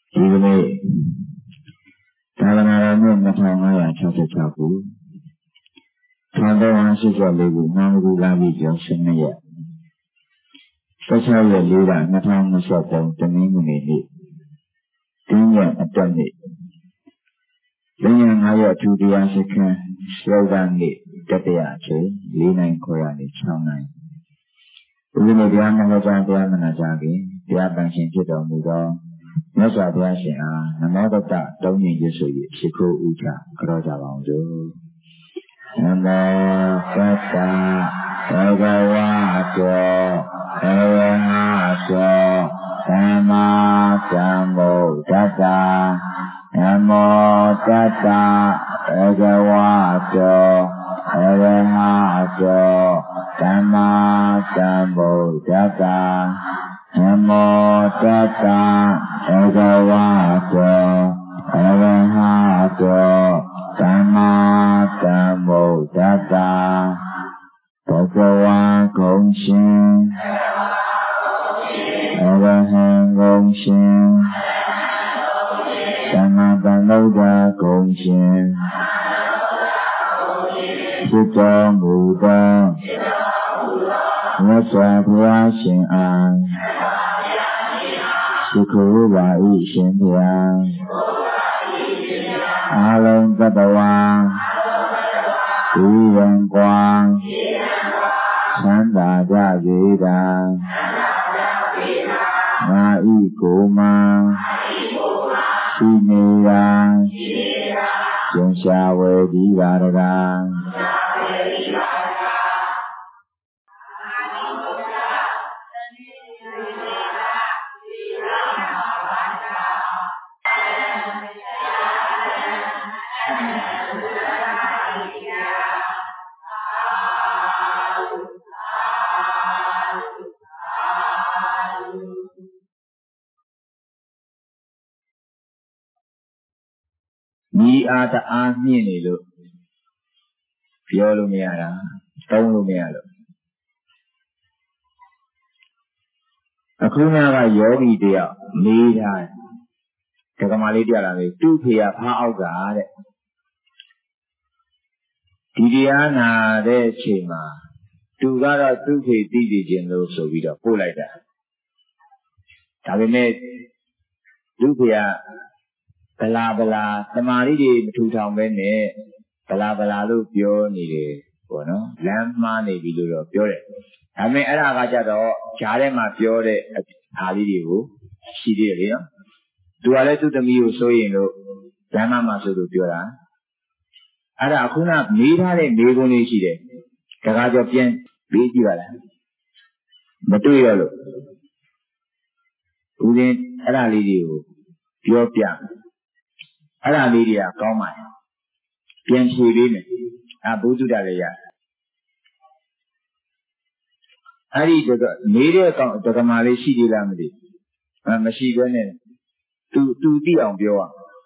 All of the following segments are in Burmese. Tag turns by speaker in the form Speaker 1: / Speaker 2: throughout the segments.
Speaker 1: ဒီကနေ့သာသနာတော်နှစ်2566ခု1384ခုနာမကူလာပြီကျော်12ရက်16ရက်4လ2023တနင်္ဂနွေနေ့တင်းရက်အတက်နေ့လင်းရ9ရက်အထူးတရားစခန်းစောကနေ့တတရအချိန်4နိုင်ခွဲကနေ6နိုင်ဒီနေ့တရားနာကြားတရားမနာကြားခင်တရားပန်ရှင်ဖြစ်တော်မူသောမြတ်စွာဘုရားရှင်အားနမောတတတုံးမြင့်ရဆို၍ရှိခိုးဥချကြောကြပါအောင်စို့နမောတတဘဂဝါတောအရဟတောသမ္မာသမ္ဗုဒ္ဓတ္တနမောတတဘဂဝါတောအရဟတောသမ္မာသမ္ဗုဒ္ဓတ္တနမောတတဘဂဝါတောအရဟတောသမ္မာသမ္ဗုဒ္ဓတ္တဘဂဝါဂုဏ်ရှင်အရဟံဂုဏ်ရှင်သမ္မာသမ္ဗုဒ္ဓဂုဏ်ရှင်ဖြစ်တော်မူသောမြတ်စွာဘုရားရှင်အားရှိခိုးပါ၏ရှင်ဘုရားအာလုံးသတ္တဝါဒီရန်ကွာသံသာကြစေတာငါဤကိုယ်မှာရှိနေတာကျင့်ရှာဝေဒီပါရကဒီအားတအားမြင့်နေလို့ပြောလို့မရတာသုံးလို့မရလို့အခုနကယောဂီတယောက်မေးထားတယ်ဒကမာလေးတရားလာပြီသူ့ဖေကဖားအောက်ကတဲ့ဒီတရားနာတဲ့အချိန်မှာသူကတော့သူ့ဖေသိသိခြင်းလို့ဆိုပြီးတော့ပို့လိုက်တာဒါပေမဲ့သူ့ဖေကဗလာဗလာသမာဓိတွေမထူထောင်ပဲနဲ့ဗလာဗလာလို့ပြောနေတယ်ပေါ့နော်လမ်းမှားနေပြီလို့တော့ပြောတယ်ဒါပေမဲ့အဲ့ဒါကကြတော့ဂျားထဲမှာပြောတဲ့အားလေးတွေကိုရှိသေးတယ်လေနော်သူကလည်းသူ့သမီးကိုစိုးရင်လို့လမ်းမှာဆိုလို့ပြောတာအဲ့ဒါအခုနမေးထားတဲ့မေးခွန်းလေးရှိတယ်တခါကြောပြန်ပြီးကြည့်ပါလားမတွေ့ရလို့ဦးဇင်းအဲ့ဒါလေးတွေကိုပြောပြအဲ့ဒါလေးတွေကကောင်းပါတယ်ပြန်ဖြေပေးမယ်ဘုဒ္ဓတာလည်းရအဲ့ဒီနေတဲ့ကောင်ဒကမာလေးရှိသေးလားမသိမရှိဘဲနဲ့သူသိအောင်ပြောရ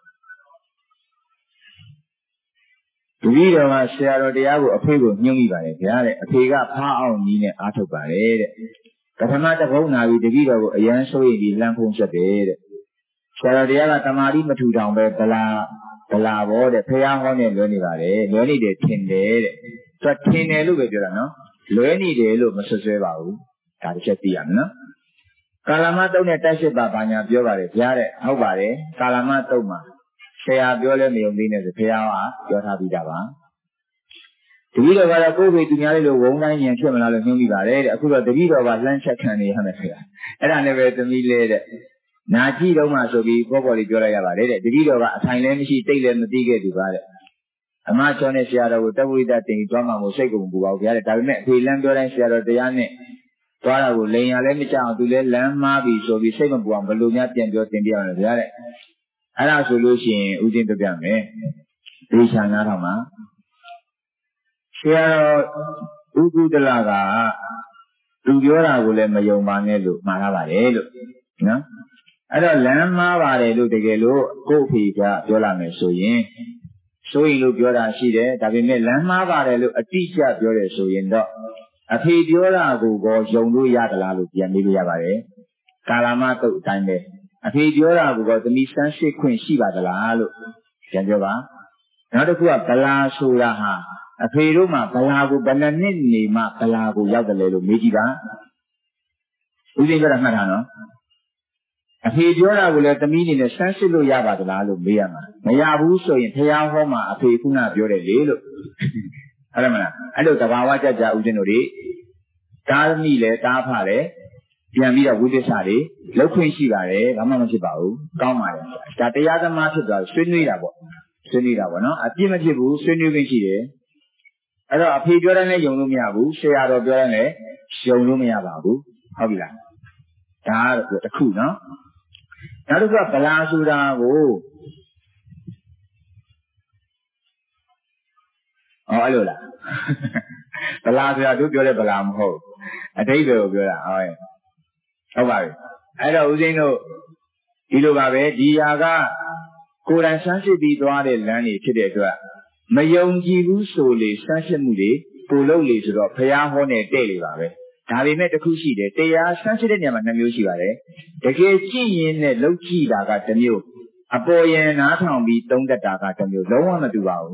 Speaker 1: တပည့်တော်ကဆရာတော်တရားကိုအဖေကိုညှို့မိပါတယ်ဗျာတဲ့အဖေကဖားအောင်ကြီးနဲ့အားထုတ်ပါတယ်တဲ့ပထမတစ်ပုံနာပြီးတပည့်တော်ကိုအရန်ဆိုးရင်ဒီလမ်းဖုံးဆက်တယ်တဲ့ဆရာတော်တရားကတမာတိမထူထောင်ပဲဗလာဘောတဲ့ဖះဟောနဲ့လွဲနေပါတယ်လွဲနေတယ်ထင်တယ်တဲ့သူထင်တယ်လို့ပဲပြောတာနော်လွဲနေတယ်လို့မဆွဆွဲပါဘူးဒါတစ်ချက်သိရမယ်နော်ကာလမတုတ်နဲ့တိုက်စစ်ပါဘာညာပြောပါတယ်ဗျာတဲ့ဟုတ်ပါတယ်ကာလမတုတ်မှာဆရာပြောလဲမယုံသေးနဲ့ဆိုဖះကပြောထားပြီးတာပါတပည့်တော်ကတော့ကိုယ်ပဲသူများလေးလိုဝုန်းတိုင်းဉာဏ်ဖြစ်မလားလို့ညှို့မိပါတယ်တဲ့အခုတော့တပည့်တော်ကလှမ်းချက်ခံနေရမယ်ဆရာအဲ့ဒါနဲ့ပဲသမီးလေးတဲ့နာကြည့်တော့မှဆိုပြီးပေါ်လေးပြောလိုက်ရပါတယ်တဲ့တပည့်တော်ကအထိုင်လည်းမရှိတိတ်လည်းမသိခဲ့သူပါတဲ့အမချောနဲ့ဆရာတော်ကိုတဝိဒတင်ပြီးသွားမှမို့စိတ်ကုန်ပူပါဘူးဗျာတဲ့ဒါပေမဲ့အဖေလမ်းပြောတိုင်းဆရာတော်တရားနဲ့သွားတာကိုလိန်ရလည်းမကြအောင်သူလည်းလမ်းမှားပြီဆိုပြီးစိတ်မပူအောင်ဘယ်လိုများပြန်ပြောတင်ပြရမလဲဗျာတဲ့အဲ့ဒါဆိုလို့ရှိရင်ဦးဇင်းပြပြမယ်ဒေချာနာထောင်မှာဆရာတော်ဥကုဒလကသူပြောတာကိုလည်းမယုံပါနဲ့လို့မှားထားပါတယ်လို့နော်အဲ့တော့လမ်းမှားပါတယ်လို့တကယ်လို့ကိုယ့်အဖေကပြောလာမယ်ဆိုရင်လို့ပြောတာရှိတယ်ဒါပေမဲ့လမ်းမှားပါတယ်လို့အတိအကျပြောတယ်ဆိုရင်တော့အဖေပြောတာကိုယုံလို့ရသလားလို့ပြန်မေးလို့ရပါတယ်ကာလမတုတ်အတိုင်းပဲအဖေပြောတာကိုသမီးစမ်းစစ်ခွင့်ရှိပါသလားလို့ပြန်ပြောပါနောက်တစ်ခုကဗလာဆိုတာဟာအဖေတို့မှာဗလာကိုဘယ်နှစ်နှစ်နေမှဗလာကိုရောက်တယ်လို့မေးကြည့်ပါဦးဇင်းပြောတာမှတ်ထားနော်အဖေပြောတာကိုလည်းသမီးအနေနဲ့စမ်းစစ်လို့ရပါသလားလို့မေးရမှာမရဘူးဆိုရင်ဖះဟောမှာအဖေခုနပြောတယ်လေလို့ဟုတ်တယ်မလားအဲ့လိုသဘာဝကြကြဦးဇင်းတို့တွေတားသမီးလည်းတားဖလည်းပြန်ပြီးတော့ဝိသစ္စာတွေလောက်ခွင့်ရှိပါတယ်ဘာမှမဖြစ်ပါဘူးကောင်းပါတယ်ဒါတရားသမားဖြစ်သွားဆွေးနွေးတာပေါ့နော်အပြစ်မဖြစ်ဘူးဆွေးနွေးခွင့်ရှိတယ်အဲ့တော့အဖေပြောတယ်လည်းယုံလို့မရဘူးဆရာတော်ပြောတယ်လည်းယုံလို့မရပါဘူးဟုတ်ပြီလားဒါကတော့တစ်ခုနော်နောက်တစ်ခုကဗလာဆိုတာကိုအဲ့လိုလားဗလာဆိုတာတို့ပြောတဲ့ဗလာမဟုတ်အတိတ်ကိုပြောတာဟုတ်ပါပြီအဲ့တော့ဦးဇင်းတို့ဒီလိုပါပဲဒီဟာကကိုယ်တိုင်ဆန်းစစ်ပြီးသွားတဲ့လမ်းတွေဖြစ်တဲ့အတွက်မယုံကြည်ဘူးဆိုလေဆန်းစစ်မှုတွေပို့လို့လေဆိုတော့ဘုရားဟောနဲ့တဲ့လေပါပဲဒါပေမဲ့တစ်ခုရှိတယ်တရားဆန်းစစ်တဲ့နေရာမှာ2မျိုးရှိပါတယ်တကယ်ကြည့်ရင်နဲ့လှုပ်ကြည့်တာက1မျိုးအပေါ်ယံနားထောင်ပြီးသုံးတတ်တာက1မျိုးလုံးဝမတူပါဘူး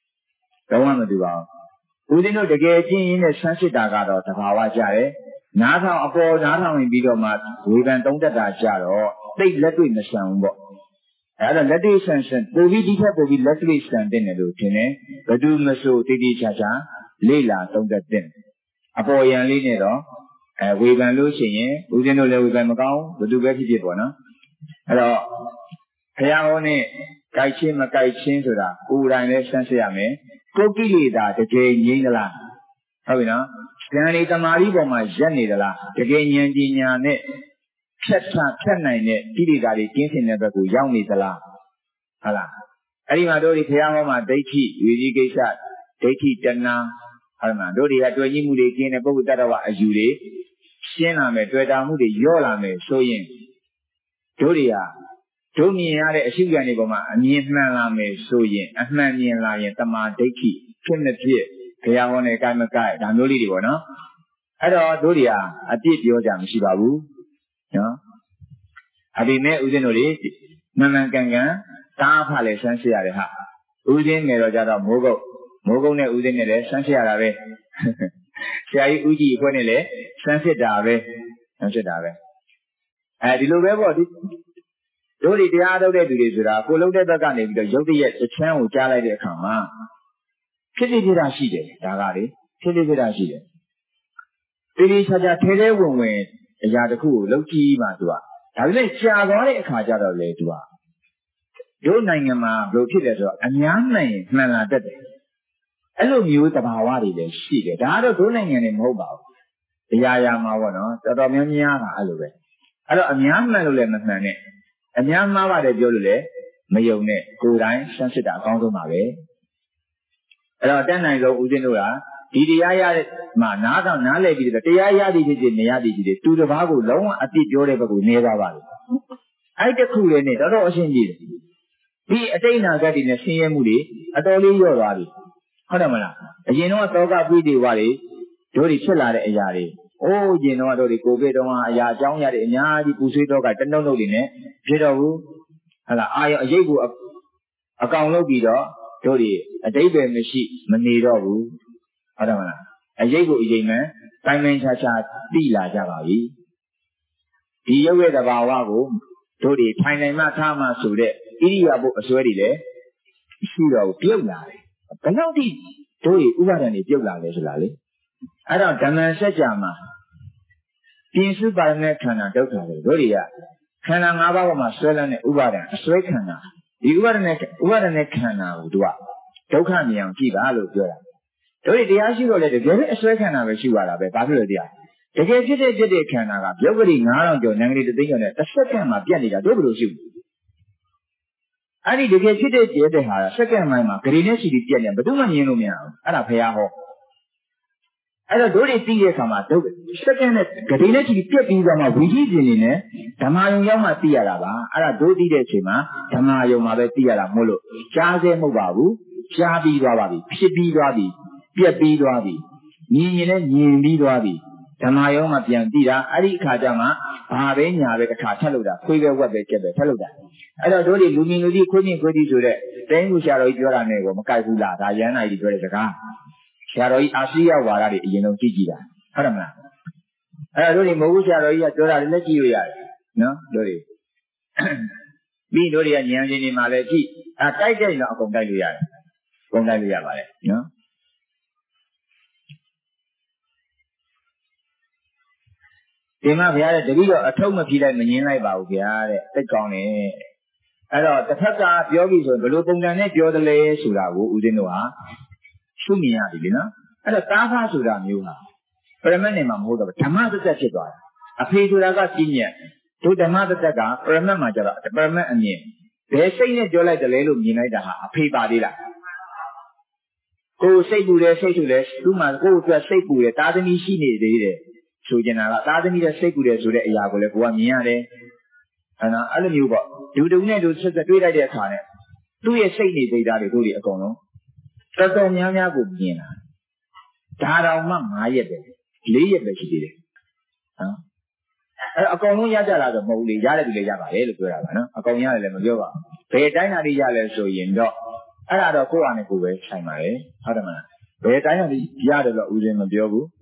Speaker 1: ဦးဇင်းတို့တကယ်ကြည့်ရင်နဲ့ဆန်းစစ်တာကတော့သဘာဝကြတယ်နားထောင်အပေါ်နားထောင်ပြီးတော့မှဝေဖန်သုံးတတ်တာကြတော့သိလက်တွေ့မဆန်ဘူးပေါ့အဲ့တော့လက်တွေ့ဆန်ပိုပြီးဒီထက်ပိုပြီးလက်တွေ့ဆန်တဲ့နယ်လို့ထင်တယ်ဘယ်သူမဆိုတည်တည်ချာချာလေ့လာသုံးတတ်တဲ့အပေါ်ယံလေးနဲ့တော့ဝေဖန်လို့ရှိရင်ဦးဇင်းတို့လည်းဝေဖန်မကောင်းဘယ်သူပဲဖြစ်ပေါ့နော်အဲ့တော့ဘုရားဟောနဲ့ကြိုက်ချင်းမကြိုက်ချင်းဆိုတာကိုယ်တိုင်လည်းဆန်းစစ်ရမယ်ကိုယ်ကိလေသာတကယ်ငြိမ်းသလားဟုတ်ပြီနော်ဉာဏ်ဤတမာရီပေါ်မှာရက်နေသလားတကယ်ဉာဏ်ပညာနဲ့ဖြတ်နိုင်တဲ့ကိလေသာတွေကင်းစင်တဲ့ဘက်ကိုရောက်နေသလားဟုတ်လားအဲ့ဒီမှာတို့ဒီဘုရားဟောမှာဒိဋ္ဌိဝိသိကိစ္စဒိဋ္ဌိတဏှာဟုတ်မှာတို့တွေကတွေ့ကြည့်မှုတွေကင်းတဲ့ပုဂ္ဂိုလ်တ attva အယူတွေရှင်းလာမယ်တွေ့တာမှုတွေရော့လာမယ်ဆိုရင်တို့တွေကတို့မြင်ရတဲ့အရှုခံတွေပေါ်မှာအမြင်မှန်လာမယ်ဆိုရင်အမှန်မြင်လာရင်တမာဒိဋ္ဌိဖြစ်မဖြစ်ဘုရားဟောနဲ့ကိုက်မကိုက်ဒါမျိုးလေးတွေပေါ့နော်အဲ့တော့တို့တွေဟာအပြစ်ပြောကြမရှိပါဘူးနော်အဒီမဲ့ဦးဇင်းတို့တွေမှန်မှန်ကန်ကန်တားဖလဲဆန်းစစ်ရတယ်ဟာဦးဇင်းငယ်တော့ကြတော့မိုးကုတ်နဲ့ဦးဇင်းနဲ့လည်းဆန်းစစ်ရတာပဲဆရာကြီးဦးကြီးအဖွဲ့နဲ့လည်းဆန်းစစ်တာပဲဒီလိုပဲပေါ့တို့တွေတရားထုတ်တဲ့သူတွေဆိုတာကိုလုံးတဲ့ဘက်ကနေပြီးတော့ရုပ်တရက်အချမ်းကိုကြားလိုက်တဲ့အခါမှာဖြစ်တာရှိတယ်ဒါကလေဖြစ်တာရှိတယ်တေးချာချာထဲထဲဝင်အရာတစ်ခုကိုလှုပ်ကြည့်မှသူကဒါပေမဲ့ကြာသွားတဲ့အခါကျတော့လေသူကတို့နိုင်ငံမှာဘယ်လိုဖြစ်လဲဆိုတော့အများမှန်ရင်မှန်လာတတ်တယ်အဲ့လိုမျိုးသဘာဝတွေလည်းရှိတယ်ဒါကတော့တို့နိုင်ငံတွေမဟုတ်ပါဘူးတရားရာမှာပေါ့နော်တော်တော်များများကအဲ့လိုပဲအဲ့တော့အများမှန်လို့လည်းမမှန်နဲ့အများမှားပါတယ်ပြောလို့လည်းမယုံနဲ့ကိုယ်တိုင်ဆန်းစစ်တာအကောင်းဆုံးပါပဲအဲ့တော့တတ်နိုင်ဆုံးဦးဇင်းတို့ကဒီတရားရတဲ့မှာနားတော့နားလည်ပြီးတော့တရားရသည်ဖြစ်ဖြစ်မရသည်ဖြစ်ဖြစ်သူတစ်ပါးကိုလုံးဝအတိပြောတဲ့ဘက်ကိုနေသွားပါလေအဲ့တခုလေးနဲ့တော်တော်အရှင်းကြီးတယ်ဒီအတိတ်နာဂတ်တွေနဲ့ဆင်းရဲမှုတွေအတော်လေးရော့သွားပြီဟုတ်တယ်မလားအရင်တော့သောကပိဋိဝါတွေတို့တွေဖြစ်လာတဲ့အရာတွေရင်တော့တို့တွေကိုဗစ်တုန်းကအရာအကြောင်းရတဲ့အများကြီးပူဆွေးတော့ကတနှုတ်နှုတ်တွေနဲ့ဖြစ်တော့ဘူးဟလာအာရအရေးကိုအကောင်လုပ်ပြီးတော့တို့တွေအတိတ်ပဲမရှိမနေတော့ဘူးဟုတ်တယ်မလားအရေးကိုအရေးမှန်တိုင်းချာချာသိလာကြပါပြီဒီရုပ်ရဲ့သဘာဝကိုတို့တွေထိုင်နိုင်မှထားမှဆိုတဲ့ဣရိယာပုအစွဲတွေလည်းရှိတော့ပြုတ်လာတယ်ဘယ်လောက်ထိတို့တွေဥပါဒဏ်တွေပြုတ်လာလဲဆိုတာလေအဲ့တော့ဓမ္မစကြာမှာပြင်စုပါရမခန္ဓာဒုက္ခတွေတို့တွေကခန္ဓာ၅ပါးပေါ်မှာဆွဲလန်းတဲ့ဥပါဒဏ်အစွဲခန္ဓာဒီဥပါဒဏ်နဲ့ခန္ဓာကိုတို့ကဒုက္ခမြင်အောင်ကြည့်ပါလို့ပြောတာတို့တွေတရားရှိတော့လေတကယ်ပဲအစွဲခန္ဓာပဲရှိရတာပဲဘာဖြစ်လို့တရားတကယ်ဖြစ်တဲ့ခန္ဓာကပြုတ်ကလေး9000ကျော်နံကလေး3သိန်းကျော်နဲ့တစ်စက္ကန့်မှာပြတ်နေတာတို့ဘယ်လိုရှိဘူးအဲ့ဒီတကယ်ဖြစ်တဲ့ဟာစက္ကန့်ပိုင်းမှာဂရီနဲ့စီပြီးပြတ်နေဘယ်သူမှမြင်လို့မရဘူးအဲ့ဒါဖရာဟောအဲ့တော့တို့တွေသိတဲ့အခါမှာတို့စက္ကန့်နဲ့ဂရီနဲ့စီပြီးပြတ်ပြီးတော့မှဝိကြီးရှင်နေနဲ့ဓမ္မယုံရောက်မှသိရတာပါအဲ့ဒါတို့သိတဲ့အချိန်မှာဓမ္မယုံမှာပဲသိရတာမဟုတ်လို့ကြားစေမဟုတ်ပါဘူးကြားပြီးသွားပါပြီဖြစ်ပြီးသွားပြီပြက်ပြီးသွားပြီမြင်ရင်လည်းမြင်ပြီးသွားပြီဓမ္မယောမှာပြန်တည်တာအဲ့ဒီအခါကျမှဘာပဲညာပဲတစ်ခါထက်လို့တာခွေးပဲဝက်ပဲကြက်ပဲထက်လို့တာအဲ့တော့တို့ဒီလူမြင်လူကြီးခွေးမြင်ခွေးကြီးဆိုတဲ့တိုင်းကူဆရာတော်ကြီးပြောတာနဲ့ကိုမကိုက်ဘူးလားဒါရဟန်းနာကြီးပြောတဲ့စကားဆရာတော်ကြီးအာစီယဝါဒတွေအရင်ဆုံးကြည့်ကြည့်တာဟုတ်တယ်မလားအဲ့တော့တို့ဒီမဟုတ်ဘူးဆရာတော်ကြီးကပြောတာလည်းကြည့်လို့ရတယ်နော်တို့ဒီပြီးတို့တွေကဉာဏ်ရှင်တွေမှာလည်းကြည့်တိုက်တဲ့တော့အကုန်တိုက်လို့ရတယ်အကုန်တိုက်လို့ရပါတယ်နော်ဒီမှာဗျာတဲ့တပည့်တော်အထုပ်မဖြီးလိုက်မငင်းလိုက်ပါဘူးဗျာတဲ့သိကောင်းတယ်အဲ့တော့တစ်ဖက်ကပြောပြီဆိုရင်ဘယ်လိုပုံစံနဲ့ပြောသလဲဆိုတာကိုဦးဇင်းတို့ဟာရှုမြင်ရပြီလေနော်အဲ့တော့တာဖဆိုတာမျိုးဟာပရမတ်နဲ့မှမဟုတ်တော့ဓမ္မသတ္တဖြစ်သွားတယ်အဖေဆိုတာကပြည့်ညက်တို့ဓမ္မသတ္တကပရမတ်မှာကျတော့ပရမတ်အမြင်ဘယ်စိတ်နဲ့ပြောလိုက်တယ်လဲလို့မြင်လိုက်တာဟာအဖေပါသေးလားကိုယ်စိတ်ပူတယ်စိတ်ထူတယ်သူ့မှာကိုယ်အတွက်စိတ်ပူတယ်တာသမီရှိနေသေးတယ်ဆိုကျင်တာကသားသမီးရဲ့စိတ်ကူတယ်ဆိုတဲ့အရာကိုလည်းကိုကမြင်ရတယ်။အဲ့လိုမျိုးပေါ့ဒုတုံနဲ့ဒုဆက်တွေးလိုက်တဲ့အခါနဲ့သူ့ရဲ့စိတ်နေစိတ်ဓာတ်တွေတို့တွေအကုန်လုံးတော်တော်များများကိုမြင်တာ။ဒါတောင်မှ9ရက်ပဲ4ရက်ပဲရှိသေးတယ်။အဲ့အကုန်လုံးရကြတာဆိုမဟုတ်လေရတယ်သူလည်းရပါတယ်လို့ပြောတာပါနော်။အကုန်ရတယ်လည်းမပြောပါဘူး။ဘယ်တိုင်းတာလေးရလဲဆိုရင်တော့အဲ့ဒါတော့ကိုယ့်အနေနဲ့ကိုယ်ပဲဆိုင်ပါလေ။ဟုတ်တယ်မလား။ဘယ်တိုင်းတာလေးရတယ်လို့ဦးဇင်းမပြောဘူး။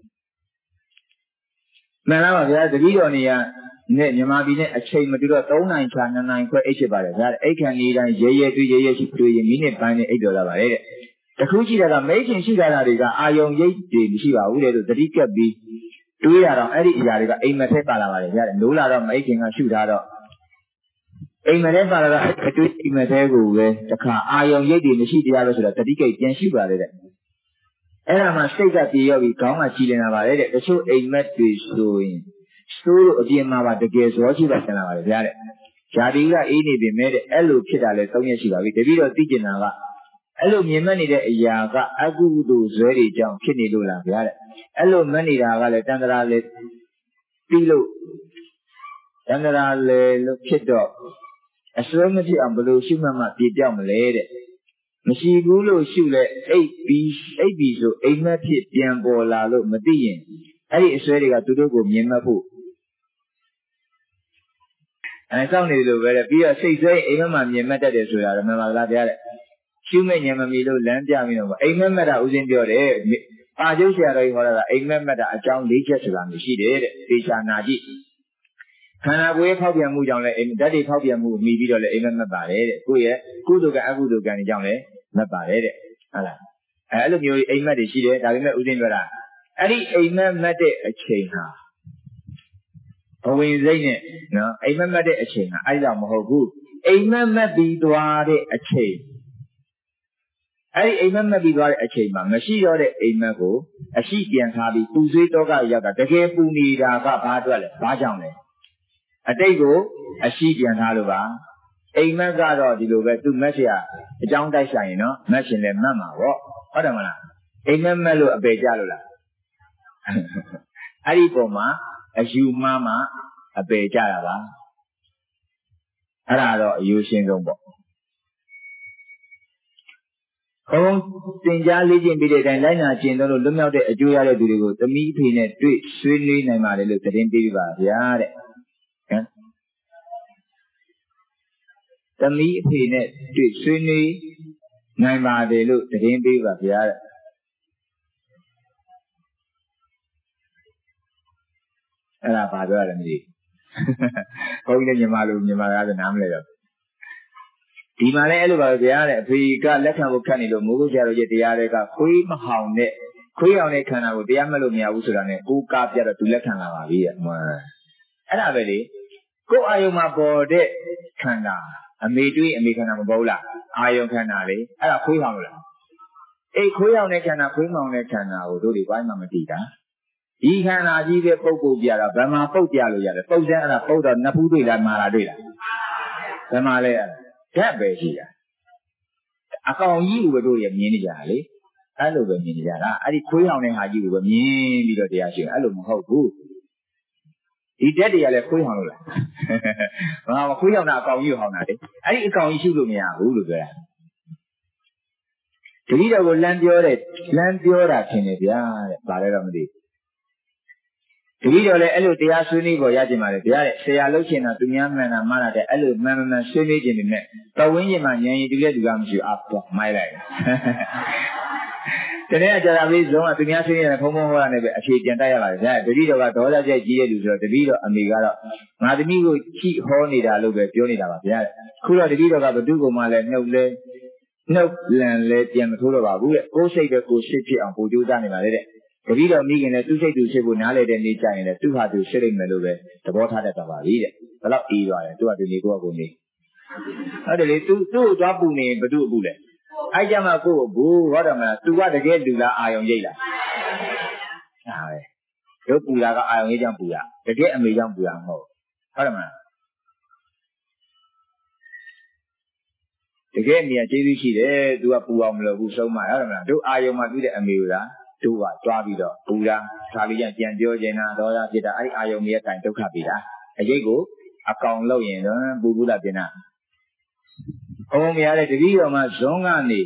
Speaker 1: မှန်လားပါဗျာတပည့်တော်နေရနဲ့မြန်မာပြည်နဲ့အချိန်မတူတော့3နိုင်ချာ2နိုင်ခွဲအိတ်ဖြစ်ပါတယ်ဗျာအိတ်ခန့်နေတိုင်းရဲရဲတွေ့ရဲရဲရှိတွေ့ရင်မိနစ်ပိုင်းနဲ့အိတ်တော်လာပါတယ်တဲ့တခုရှိတာကမိတ်ချင်းရှိတာတွေကအာယုံရိပ်တွေမရှိပါဘူးတဲ့လို့သတိကပ်ပြီးတွေးရတော့အဲ့ဒီအရာတွေကအိမ်မက်ထဲပါလာပါတယ်ဗျာနိုးလာတော့မိတ်ချင်းကရှုထားတော့အိမ်မက်ထဲပါလာတော့အတွေ့အိမ်မက်ထဲကိုပဲတခါအာယုံရိပ်တွေမရှိတရားလို့ဆိုတော့သတိကိတ်ပြန်ရှုပါတယ်တဲ့အဲ့ဒါမှစိတ်ကပြေရောပြီးခေါင်းကကြည်လင်လာပါတယ်တဲ့တချို့အိမ်မက်တွေဆိုရင်စိုးလို့အပြင်မှာပါတကယ်ဇောရှိပါဆင်လာပါတယ်ဗျာတဲ့ဇာတိကအေးနေပြီမဲ့တဲ့အဲ့လိုဖြစ်တာလဲ3ရက်ရှိပါပြီတပည့်တော်သိကျင်တာကအဲ့လိုမြင်မှတ်နေတဲ့အရာကအကုသိုလ်ဇွဲတွေကြောင့်ဖြစ်နေလို့လားဗျာတဲ့အဲ့လိုမှတ်နေတာကလည်းတန္တရာလေပြီးလို့တန္တရာလေလို့ဖြစ်တော့အစွဲမဖြစ်အောင်ဘယ်လိုရှုမှတ်မှပြေပြောက်မလဲတဲ့မရှိဘူးလို့ရှုလဲအိပ်ပြီးဆိုအိမ်မက်ဖြစ်ပြန်ပေါ်လာလို့မသိရင်အဲ့ဒီအစွဲတွေကသူတို့ကိုမြင်မှတ်ဖို့စောင့်နေလို့ပဲတဲ့ပြီးတော့စိတ်ဆွဲအိမ်မက်မှာမြင်မှတ်တတ်တယ်ဆိုတာတော့မှန်ပါလားဗျာတဲ့ရှုမဲ့ဉာဏ်မမီလို့လမ်းပြပြီးတော့အိမ်မက်မှတ်တာဦးဇင်းပြောတယ်ပါကျုပ်ဆရာတော်ကြီးဟောတာအိမ်မက်မှတ်တာအကြောင်း၄ချက်ဆိုတာမျိုးရှိတယ်တဲ့သေချာနာကြည့်ခန္ဓာကိုယ်ရဲ့ဖောက်ပြန်မှုကြောင့်လည်းဓာတ်တွေဖောက်ပြန်မှုမိပြီးတော့လည်းအိမ်မက်မှတ်ပါတယ်တဲ့ကိုယ့်ရဲ့ကုသိုလ်ကံအကုသိုလ်ကံတွေကြောင့်လည်းမှတ်ပါတယ်တဲ့ဟုတ်လားအဲ့လိုမျိုးအိမ်မက်တွေရှိတယ်ဒါပေမဲ့ဦးဇင်းပြောတာအဲ့ဒီအိမ်မက်မှတ်တဲ့အချိန်ဟာဘဝင်စိတ်နဲ့နော်အိမ်မက်မှတ်တဲ့အချိန်ဟာအဲ့လောက်မဟုတ်ဘူးအိမ်မက်မှတ်ပြီးသွားတဲ့အချိန်အဲ့ဒီအိမ်မက်မှတ်ပြီးသွားတဲ့အချိန်မှာမရှိတော့တဲ့အိမ်မက်ကိုအရှိပြန်ထားပြီးပူဆွေးတော့ကရောက်တာတကယ်ပူနေတာကဘာအတွက်လဲဘာကြောင့်လဲအတိတ်ကိုအရှိပြန်ထားလို့ပါအိမ်မက်ကတော့ဒီလိုပဲသူမက်ဆရာအကြောင်းတိုက်ဆိုင်ရင်နော်မက်ရှင်လည်းမှတ်မှာပေါ့ဟုတ်တယ်မလားအိမ်မက်မှတ်လို့အပေကြလို့လားအဲ့ဒီပုံမှာအယူမှားမှအပေကြတာပါအဲ့ဒါတော့အယူရှင်းဆုံးပေါ့ဘုံသင်ကြားလေ့ကျင့်ပြီးတဲ့အတိုင်းလိုက်နာကျင့်လို့လွတ်မြောက်တဲ့အကျိုးရတဲ့သူတွေကိုသမီးဖေနဲ့တွေ့ဆွေးနွေးနိုင်ပါတယ်လို့သတင်းပေးပါဗျာတဲ့ဟမ်သမီးအဖေနဲ့တွေ့ဆွေးနွေးနိုင်ပါတယ်လို့သတင်းပေးပါဗျာတဲ့အဲ့ဒါဘာပြောရလဲမသိဘုန်းကြီးလည်းမြန်မာလိုမြန်မာကားဆိုနားမလဲတော့ဒီမှာလည်းအဲ့လိုပါပဲဗျာတဲ့အဖေကလက်ခံဖို့ခက်နေလို့မိုးကုတ်ဆရာတော်ကြီးတရားတွေကခွေးမဟောင်နဲ့ခွေးအောင်တဲ့ခန္ဓာကိုတရားမဲ့လို့မရဘူးဆိုတာနဲ့ကိုးကားပြတော့သူလက်ခံလာပါပြီတဲ့အဲ့ဒါပဲလေကိုယ်အာယုံမှာပေါ်တဲ့ခန္ဓာအမေတွေးအမေခန္ဓာမပေါ်လားအာယုံခန္ဓာလေအဲ့ဒါခွေးဟောင်လို့လားအေးခွေးဟောင်တဲ့ခန္ဓာခွေးမောင်တဲ့ခန္ဓာကိုတို့တွေဘာမှမသိတာဒီခန္ဓာကြီးပဲပုတ်ပုတ်ပြတာဗမာပုတ်ပြလို့ရတယ်ပုတ်တဲ့အဲ့ဒါပုတ်တော့နှစ်ဖူးတွေ့လားမာလာတွေ့လားဗမာလဲဓာတ်ပဲရှိတာအကောင်ကြီးကိုပဲတို့ရမြင်နေကြတာလေအဲ့လိုပဲမြင်နေကြတာအဲ့ဒီခွေးဟောင်တဲ့ဟာကြီးကိုပဲမြင်ပြီးတော့တရားရှိအဲ့လိုမဟုတ်ဘူးဒီဓာတ်တွေကလည်းခွေးဟောင်လို့လားဘာခွေးဟောင်တာအကောင်ကြီးကိုဟောင်တာလေအဲ့ဒီအကောင်ကြီးရှုလို့မရဘူးလို့ပြောတာတတိတော်ကိုလမ်းပြောတာထင်တယ်ဗျာတဲ့ဘာလဲတော့မသိတပည့်တော်လည်းအဲ့လိုတရားဆွေးနွေးပေါ်ရခြင်းပါလေဗျာတဲ့ဆရာလှုပ်ချင်တာသူများမှန်တာမှားတာတဲ့အဲ့လိုမှန်မှန်ဆွေးနွေးခြင်းပေမဲ့တော်ဝင်းခြင်းမှာဉာဏ်ရည်တူတဲ့လူကမရှိတော့မိုက်လိုက်တနေ့ကျတာပြီးဇုံးကသူများဆွေးနွေးတယ်ဖုံဖုံဟောတာနဲ့ပဲအခြေပြန်တိုက်ရပါတယ်ဗျာတပည့်တော်ကဒေါသကြိုက်ကြီးတဲ့လူဆိုတော့တပည့်တော်အမေကတော့ငါသမီးကိုချိဟောနေတာလို့ပဲပြောနေတာပါဗျာခုတော့တပည့်တော်ကဘု து ကုံမှလည်းနှုတ်လန်လဲပြန်မထိုးတော့ပါဘူးတဲ့ကိုယ်စိတ်ပဲကိုယ်စိတ်ဖြစ်အောင်ပူကြိုးစားနေပါလေတဲ့တပည့်တော်မိခင်လည်းသူ့စိတ်သူစိတ်ကိုနားလေတဲ့နေ့ကျရင်လည်းသူ့ဟာသူစိတ်လိမ့်မယ်လို့ပဲသဘောထားတတ်ပါပြီတဲ့ဘယ်တော့အေးသွားတယ်သူကဒီနေကိုယ့်ကိုယ်နေဟုတ်တယ်လေသူ့ကိုသွားပူနေဘု து အပူလဲအဲ့ကြမှာကိုယ့်ကိုဘူးဟောတယ်မလား तू ကတကယ်လူလားအာယုံရိပ်လားဟာပဲတို့ပူတာကအာယုံရိပ်ကြောင့်ပူတာတကယ်အမေကြောင့်ပူတာမဟုတ်ဟုတ်တယ်မလားတကယ်အမေကကျေးဇူးရှိတယ် तू ကပူအောင်မလုပ်ဘူးဆုံးမဟုတ်တယ်မလားတို့အာယုံမှာပြုတဲ့အမေကတို့ကတွားပြီးတော့ပူတာခါပြီးပြန်ပြောကျင်တာဒေါသဖြစ်တာအဲ့အာယုံရဲ့တိုင်ဒုက္ခပေးတာအရေးကိုအကောင်လို့ရင်တော့ပူဘူးလားပြင်တာဘုံမရတဲ့တပည့်တော်မှာဇွန်ကနေ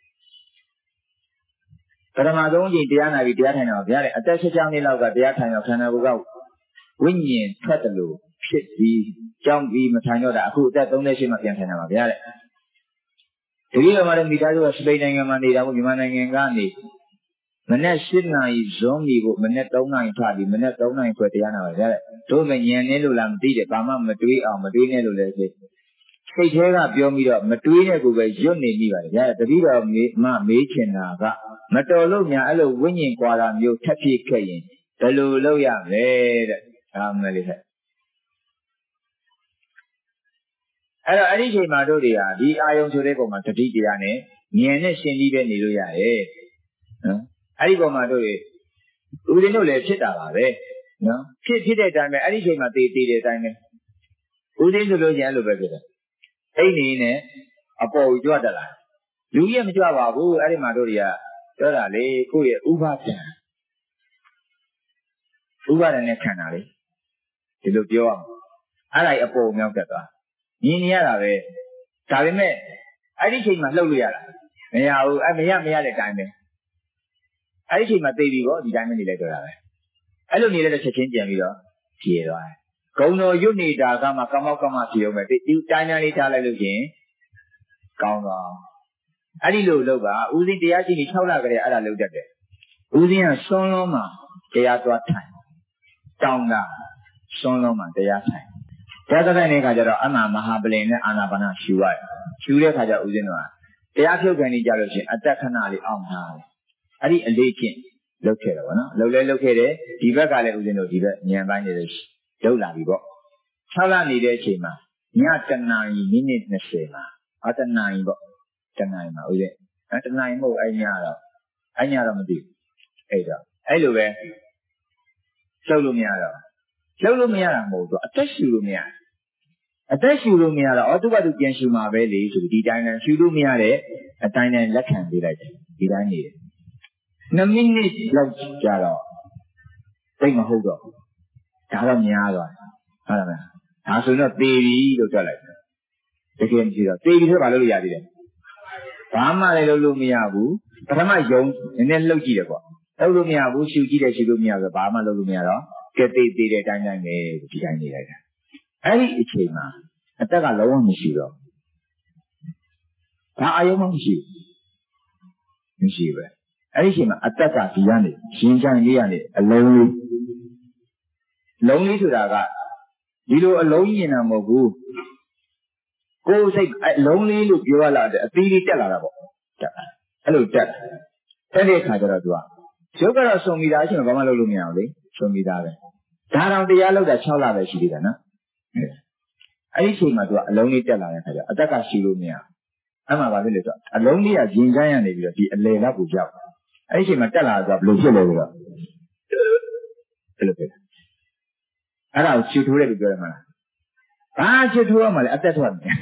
Speaker 1: ပထမဆုံးကြိမ်တရားနာပြီးတရားထိုင်တော့ဗျာတဲ့အသက်16နှစ်လောက်ကတရားထိုင်တော့ခန္ဓာကိုယ်ကဝိညာဉ်ထွက်တယ်လို့ဖြစ်ပြီးကြောင်းပြီးမထိုင်တော့တာအခုအသက်38မှပြန်ထိုင်တာပါဗျာတဲ့တပည့်တော်မှာလည်းမိသားစုကစပိန်နိုင်ငံမှာနေတာကိုမြန်မာနိုင်ငံကနေမနေ့7နာရီဇွန်ပြီးကိုမနေ့3နာရီထွက်ပြီးမနေ့3နာရီခွဲတရားနာပါဗျာတဲ့တို့မညံနေလို့လားမသိတယ်ဘာမှမတွေးအောင်မတွေးနဲ့လို့လည်းစိတ်ထဲကပြောပြီးတော့မတွေးနဲ့ကိုပဲရွတ်နေမိပါတယ်ဗျာတပည့်တော်မေးချင်တာကမတော်လို့များအဲ့လိုဝိညာဉ်ကွာတာမျိုးထပ်ဖြစ်ခဲ့ရင်ဘယ်လိုလုပ်ရမလဲတဲ့ဒါမှမလေးဟဲ့အဲ့တော့အဲ့ဒီချိန်မှာတို့တွေဟာဒီအာယုံဆိုတဲ့ပုံမှာတတိတရားနဲ့ဉာဏ်နဲ့ရှင်းပြီးပဲနေလို့ရတယ်နော်အဲ့ဒီပုံမှာတို့တွေဦးဇင်းတို့လည်းဖြစ်တာပါပဲနော်ဖြစ်တဲ့အတိုင်းပဲအဲ့ဒီချိန်မှာတည်တဲ့အတိုင်းပဲဦးဇင်းဆိုလို့ရှိရင်အဲ့လိုပဲဖြစ်တယ်အိနေနဲ့အပေါ်ကိုကြွတတ်လာလူကြီးကမကြွပါဘူးအဲ့ဒီမှာတို့တွေကပြောတာလေကိုယ့်ရဲ့ဥပါဒံနဲ့ခံတာလေဒီလိုပြောအောင်အဲ့ဒါအပေါ်မြောက်တတ်သွားမြင်နေရတာပဲဒါပေမဲ့အဲ့ဒီချိန်မှာလှုပ်လို့ရတာမရဘူးမရတဲ့အတိုင်းပဲအဲ့ဒီချိန်မှာသိပြီပေါ့ဒီတိုင်းပဲနေလိုက်တော့တာပဲအဲ့လိုနေလိုက်တဲ့ချက်ချင်းပြန်ပြီးတော့ဖြေသွားတယ်ဂုံတော်ရွတ်နေတာကမှကမောက်ကမဖြေအောင်ပဲဒီတိုင်းတိုင်းလေးထားလိုက်လို့ရှင်ကောင်းသွားအဲ့ဒီလိုလုပ်ပါဦးစင်းတရားရှိနေ6လကလေးအဲ့ဒါလုပ်တတ်တယ်ဦးစင်းကစွန်းလုံးမှာတရားသွားထိုင်တောင်းတာစွန်းလုံးမှာတရားထိုင်တရားထိုင်တဲ့အခါကျတော့အမှမဟာပလင်နဲ့အာနာပါနာရှူရတယ်ရှူတဲ့အခါကျဦးစင်းတို့ကတရားဖြုတ်ခံနေကြလို့ရှင်အသက်ခဏလေးအောင်ထားတယ်အဲ့ဒီအလေးချင်းလုပ်ခဲ့တယ်ဗောနော်လုပ်ခဲ့တယ်ဒီဘက်ကလည်းဦးစင်းတို့ဒီဘက်ဉာဏ်ပိုင်းနေလို့လုပ်လာပြီပေါ့6လနေတဲ့အချိန်မှာည1နာရီမိနစ်20မှာ1နာရီပေါ့1နာရီမှာဦးရဲ့1နာရီမဟုတ်အဲ့ညတော့မသိဘူးအဲ့တော့အဲ့လိုပဲလှုပ်လို့မရတော့လှုပ်လို့မရတာမဟုတ်တော့အသက်ရှူလို့မရတော့သူကသူပြန်ရှူမှာပဲလေဆိုပြီးဒီတိုင်းနဲ့ရှူလို့မရတဲ့အတိုင်းနဲ့လက်ခံပေးလိုက်တယ်ဒီတိုင်းနေတယ်2မိနစ်လောက်ကြာတော့သိမဟုတ်တော့ဒါတော့များသွားတယ်ဟုတ်လားမဒါဆိုတော့သေပြီလို့ပြောလိုက်တယ်တကယ်ကြည့်တော့သေပြီဆိုဘာလုပ်လို့ရသေးလဲဘာမှလည်းလုပ်လို့မရဘူးပထမယုံနည်းနည်းလှုပ်ကြည့်တယ်ပေါ့လုပ်လို့မရဘူးရှူကြည့်တယ်ရှူလို့မရဘူးဘာမှလုပ်လို့မရတော့ကဲသေးတဲ့အတိုင်းတိုင်းပဲဒီတိုင်းနေလိုက်တာအဲ့ဒီအချိန်မှာအသက်ကလုံးဝမရှိတော့ဘာအာယုံမှမရှိပဲအဲ့ဒီအချိန်မှာအသက်ကဒီကနေရင်ကြိုင်လေးကနေအလုံးလေးဆိုတာကဒီလိုအလုံးကြီးနေတာမဟုတ်ဘူးကိုယ်စိတ်အလုံးလေးလို့ပြောရလာတဲ့အသီးလေးတက်လာတာပေါ့တက်အဲ့လိုတက်တဲ့အခါကျတော့သူကရုပ်ကတော့စုံမိသားအချိန်မှာဘာမှလုပ်လို့မရဘူးလေစုံမိသားပဲဒါတော့တရားလောက်တာ6လပဲရှိသေးတယ်နော်အဲ့ဒီအချိန်မှာသူကအလုံးလေးတက်လာတဲ့အခါကျအသက်ကရှိလို့မရအဲ့မှာဘာဖြစ်လဲဆိုတော့အလုံးလေးကရင်ကြမ်းရနေပြီးတော့ဒီအလယ်လောက်ကိုရောက်အဲ့ဒီအချိန်မှာတက်လာတော့ဘယ်လိုဖြစ်လဲဆိုတော့အဲ့လိုဖြစ်တယ်အဲ့ဒါကိုချွတ်ထိုးတယ်လို့ပြောရမှာလားဘာချွတ်ထိုးရမှာလဲအသက်ထွက်တယ်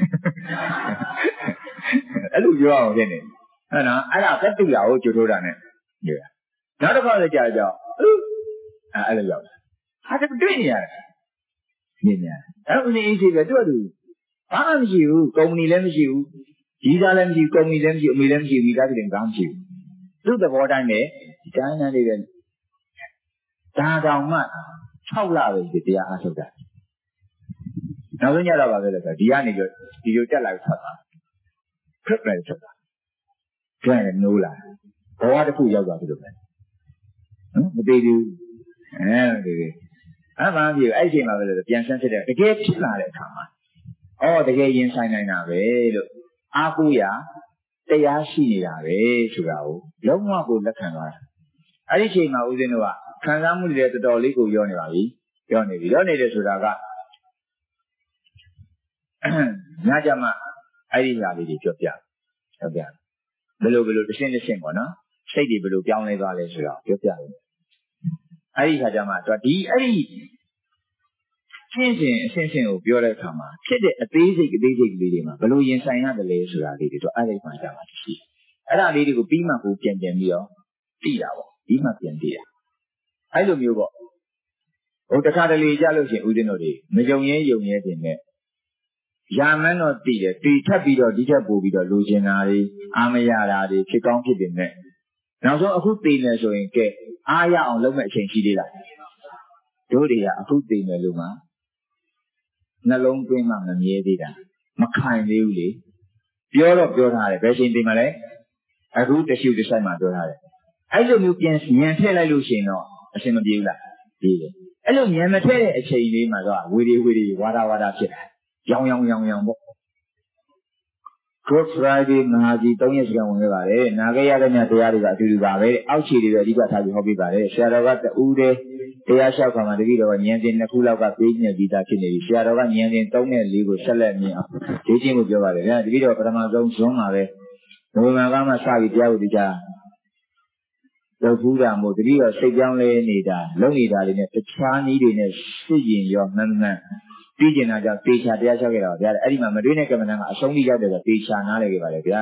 Speaker 1: အဲ့လိုပြောအောင်ဖြစ်နေဟုတ်နော်အဲ့ဒါသက်တူတာကိုချွတ်ထိုးတာနဲ့ပြောတာနောက်တစ်ခါလည်းကြာကြောက်အဲ့လိုရောက်ဟာတတွေ့နေရတယ်နေနေအဲ့ဦးနေအေးစီပဲသူ့အတူဘာမှမရှိဘူးကုမ္ပဏီလည်းမရှိဘူးကြီးစားလည်းမရှိဘူးကုမ္ပဏီလည်းမရှိဘူးအမေလည်းမရှိဘူးမိသားစုလည်းဘာမှမရှိဘူးသူ့သဘောတိုင်းပဲဒီတိုင်းနဲ့လေးပဲဒါတောင်မှ 6လပဲဒီတရားအားထုတ်တာနောက်ဆုံးကြတော့ပါပဲလေဆိုဒီကနေပြီးဒီလိုတက်လာထွက်သွားခက်တယ်ထွက်သွားကျန်တယ်နိုးလာဘဝတစ်ခုရောက်သွားပြီလို့ပဲမသေးဘူးအဲဒီဘာဖြစ်အဲ့ဒီအချိန်မှာပဲလေပြန်ဆန်းစစ်တဲ့တကယ်ဖြစ်လာတဲ့အခါမှာတကယ်ရင်ဆိုင်နိုင်တာပဲလို့အားကိုးရတရားရှိနေတာပဲဆိုတာကိုလုံးဝကိုလက်ခံသွားတာအဲ့ဒီအချိန်မှာဦးဇင်းတို့ကခံစားမှုတွေတော်တော်လေးကိုရောနေပါပြီရောနေတယ်ဆိုတာကညကြမှာအဲ့ဒီဟာလေးတွေပြောပြဘယ်လိုတစ်ဆင့်ပေါ့နော်စိတ်တွေဘယ်လိုပြောင်းလဲသွားလဲဆိုတော့ပြောပြတယ်အဲ့ဒီခါကျမှသူဒီအဲ့ဒီရှင်းအရှင်းကိုပြောတဲ့အခါမှာဖြစ်တဲ့အသေးစိတ်ကလေးတွေမှာဘယ်လိုရင်ဆိုင်ရတယ်လဲဆိုတာလေးတွေတော့အဲ့ဒီမှာကြပါရှိအဲ့ဒါလေးတွေကိုပြီးမှကိုပြန်ပြီးတော့သိတာပေါ့ပြီးမှပြန်သိတာအဲ့လိုမျိုးပေါ့တခါတလေကြလို့ရှိရင်ဦးဇင်းတို့တွေမယုံရဲတင်နဲ့ရာမန်းတော့သိတယ်ထပ်ပြီးတော့ဒီထက်ပိုပြီးတော့လိုချင်တာတွေအာမရတာတွေဖြစ်ကောင်းဖြစ်တင်နဲ့နောက်ဆုံးအခုသိနေဆိုရင်ကဲအားရအောင်လုပ်မဲ့အချိန်ရှိသေးလားတို့တွေကအခုသိနေလို့မှနှလုံးသွင်းမှမမြဲသေးတာမခိုင်သေးဘူးလေပြောထားတယ်ဘယ်ချိန်သိမှလဲအခုတရှိတစ်ဆိုင်မှာပြောထားတယ်အဲ့လိုမျိုးပြန်ညံထည့်လိုက်လို့ရှိရင်တော့အဆင်မပြေဘူးလားပြေးတယ်အဲ့လိုညံမထည့်တဲ့အချိန်လေးမှာတော့ဝေဒီဝါဒဖြစ်တာရောင်ပေါ့ Good Friday မဟာကြီး3ရက်စကန်ဝင်ခဲ့ပါတယ်နာခဲ့ရတဲ့ညတရားတွေကအတူတူပါပဲအောက်ခြေတွေပဲအဓိကထားပြီးဟောပြပါတယ်ဆရာတော်ကတူးတယ်တရားလျှောက်ခါမှာတပည့်တော်ကဉာဏ်စဉ်2ခုလောက်ကပေးညက်ပြီးသားဖြစ်နေပြီဆရာတော်ကဉာဏ်စဉ်3နဲ့4ကိုဆက်လက်မြင်အောင်ဒီချင်းကိုပြောပါတယ်ဗျာတပည့်တော်ပထမဆုံးဇွန်းမှာပဲနိုဝင်ဘာကမှစပြီးတရားကိုတရားလုပ်ဘူးတာမို့တပည့်တော်စိတ်ပြောင်းလဲနေတာလုံနေတာတွေနဲ့တခြားနည်းတွေနဲ့စစ်ရင်ရောမှန်ပြီးကျင်တာကြောင့်တေချာတရားလျှောက်ခဲ့တာပါဗျာအဲ့ဒီမှာမတွေးနဲ့ကမ္မဋ္ဌာန်းကအဆုံးထိရောက်တယ်ဆိုတေချာနားလည်ခဲ့ပါလေဗျာ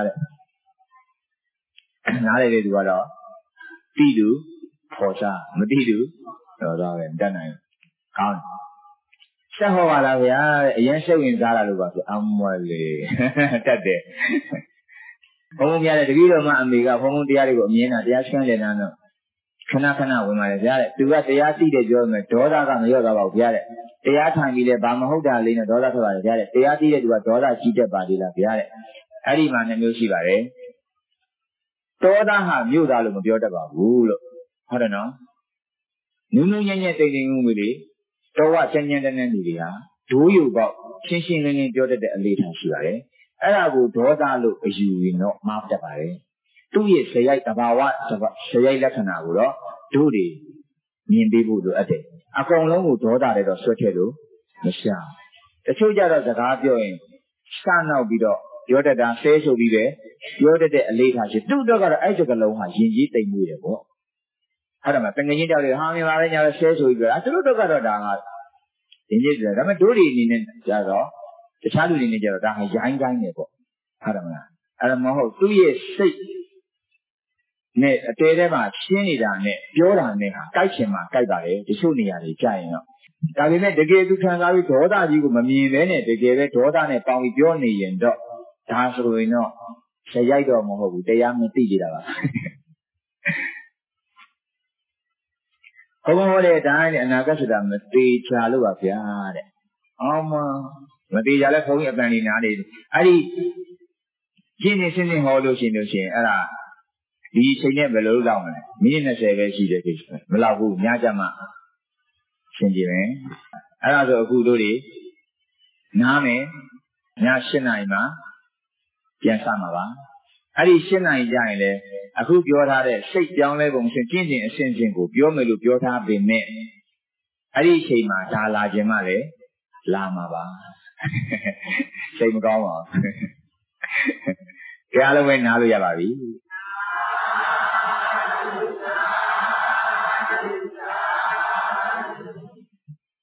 Speaker 1: နားလည်တဲ့သူကတော့တိတူဖော်စားမတိတူတော့တော့ပဲမတတ်နိုင်ဘူးကောင်းတယ်ဆက်ဟောပါလားဗျာအရင်စိတ်ဝင်စားတာလို့ပါဆိုအမွက်လေတတ်တယ်ဘုံဘုံပြတဲ့တပည့်တော်မအမေကဘုံဘုံတရားတွေကိုအမြင်တာတရားရှင်းတယ်နော်ခဏဝင်ပါလေဗျာတဲ့သူကတရားသိတယ်ပြောမယ်ဒေါသကမလျော့သွားပါဘူးဗျာတဲ့တရားထိုင်ပြီးလဲဘာမဟုတ်တာလေးနဲ့ဒေါသထွက်ပါတယ်ဗျာတဲ့တရားသိတဲ့သူကဒေါသကြီးတတ်ပါသေးလားဗျာတဲ့အဲ့ဒီမှာ2မျိုးရှိပါတယ်ဒေါသဟာမြို့သားလို့မပြောတတ်ပါဘူးလို့ဟုတ်တယ်နော်နုံညံ့တိမ်မှုတွေတော်ဝကြမ်းတန်းနေတွေဟာဒိုးယူပေါက်ရှင်းလင်းပြောတတ်တဲ့အလေးထားရှိပါတယ်အဲ့ဒါကိုဒေါသလို့အယူရင်တော့မှားတတ်ပါတယ်သူ့ရဲ့ဇယိုက်တဘာဝဇယိုက်လက္ခဏာကိုတော့တို့တွေမြင်ပေးဖို့လိုအပ်တယ်အကုန်လုံးကိုဒေါသတွေတော့ဆွတ်ထည့်လို့မရှာတချို့ကြတော့စကားပြောရင်စနောက်ပြီးတော့ပြောတတ်တာဆဲဆိုပြီးပဲပြောတတ်တဲ့အလေးထားရှိသူ့တော့ကတော့အဲ့ဒီကလုံးဟာယဉ်ကျေးတိမ်မွေးတယ်ပေါ့အဲ့ဒါမှတငငင်းကြောက်တွေဟာမြင်ပါလေညာဆဲဆိုပြီးပြောသူတို့တော့ကတော့ဒါကယဉ်ကျေးတယ်ဒါပေမဲ့တို့တွေအနေနဲ့ကြတော့တခြားလူတွေနေကြတော့ဒါဟာရိုင်းတိုင်းနေပေါ့ဟုတ်တယ်မလားအဲ့ဒါမဟုတ်သူ့ရဲ့စိတ်နဲ့အတဲထဲမှာရှင်းနေတာနဲ့ပြောတာနဲ့ဟာကြိုက်ချင်မှကြိုက်ပါလေတချို့နေရာတွေကြာရင်တော့ဒါပေမဲ့တကယ်သူခံစားပြီးဒေါသကြီးကိုမမြင်ဘဲနဲ့တကယ်ပဲဒေါသနဲ့ပေါင်ပြီးပြောနေရင်တော့ဒါဆိုရင်တော့ဇယိုက်တော့မဟုတ်ဘူးတရားမသိကြတာပါဘုံဟောတဲ့အတိုင်းအနာဂတ်ဆိုတာမသေးချာလို့ပါဗျာတဲ့အော်မသေးချာလဲဘုန်းကြီးအပန်လေးနားနေအဲ့ဒီရှင်းရှင်းဟောလို့ရှိရင်အဲ့ဒါဒီအချိန်နဲ့ဘယ်လိုလောက်မလဲမိနစ်20ပဲရှိတဲ့ကိစ္စမလောက်ဘူးညကြမှာရှင်းကြည့်မယ်အဲ့ဒါဆိုအခုတို့တွေနားမယ်ည7 နာရီမှာပြန်စမှာပါအဲ့ဒီ7 နာရီကြာရင်လေအခုပြောထားတဲ့စိတ်ပြောင်းလဲပုံစဉ်ကျင့်အစဉ်ကိုပြောမယ်လို့ပြောထားပေမဲ့အဲ့ဒီအချိန်မှာဒါလာခြင်းမှလည်းလာမှာပါစိတ်မကောင်းပါဘူးကြားလို့ပဲနားလို့ရပါပြီ